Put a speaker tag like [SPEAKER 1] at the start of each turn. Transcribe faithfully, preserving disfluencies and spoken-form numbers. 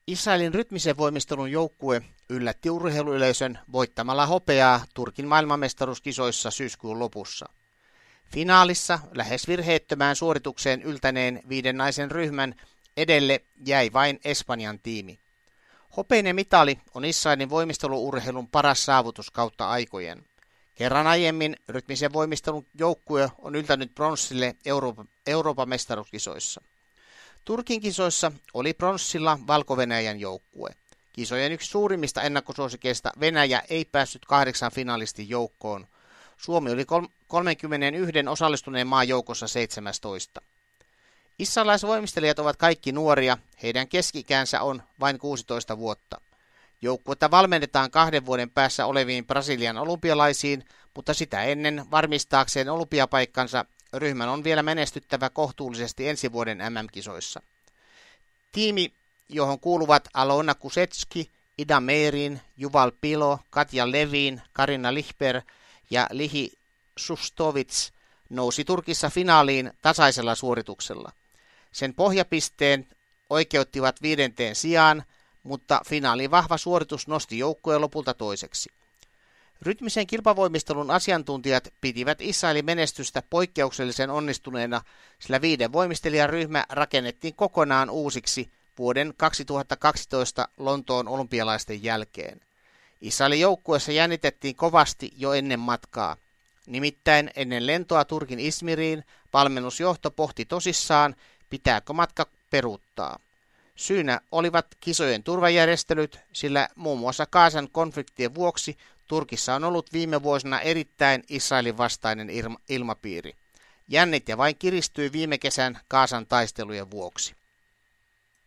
[SPEAKER 1] Israelin rytmisen voimistelun joukkue yllätti urheiluyleisön voittamalla hopeaa Turkin maailmanmestaruuskisoissa syyskuun lopussa. Finaalissa lähes virheettömään suoritukseen yltäneen viiden naisen ryhmän edelle jäi vain Espanjan tiimi. Hopeinen mitali on Israelin voimisteluurheilun paras saavutus kautta aikojen. Kerran aiemmin rytmisen voimistelun joukkue on yltänyt pronssille Euroopan, Euroopan mestaruuskisoissa. Turkin kisoissa oli pronssilla Valko-Venäjän joukkue. Kisojen yksi suurimmista ennakkosuosikeista Venäjä ei päässyt kahdeksan finalistin joukkoon. Suomi oli kolmekymmentäyksi osallistuneen maan joukossa seitsemästoista. Israelaisvoimistelijat ovat kaikki nuoria, heidän keski-ikänsä on vain kuusitoista vuotta. Joukkuetta valmennetaan kahden vuoden päässä oleviin Brasilian olympialaisiin, mutta sitä ennen varmistaakseen olympiapaikkansa ryhmän on vielä menestyttävä kohtuullisesti ensi vuoden M M-kisoissa. Tiimi, johon kuuluvat Alona Kusetski, Ida Meirin, Juval Pilo, Katja Levin, Karina Lihber ja Lihi Sustovits, nousi Turkissa finaaliin tasaisella suorituksella. Sen pohjapisteen oikeuttivat viidenteen sijaan, mutta finaalin vahva suoritus nosti joukkueen lopulta toiseksi. Rytmisen kilpavoimistelun asiantuntijat pitivät Israelin menestystä poikkeuksellisen onnistuneena, sillä viiden voimistelijan ryhmä rakennettiin kokonaan uusiksi vuoden kaksituhattakaksitoista Lontoon olympialaisten jälkeen. Israelin joukkueessa jännitettiin kovasti jo ennen matkaa. Nimittäin ennen lentoa Turkin Izmiriin valmennusjohto pohti tosissaan, pitääkö matka peruuttaa. Syynä olivat kisojen turvajärjestelyt, sillä muun muassa Gazan konfliktien vuoksi Turkissa on ollut viime vuosina erittäin Israelin vastainen ilmapiiri. Jännite vain kiristyi viime kesän Gazan taistelujen vuoksi.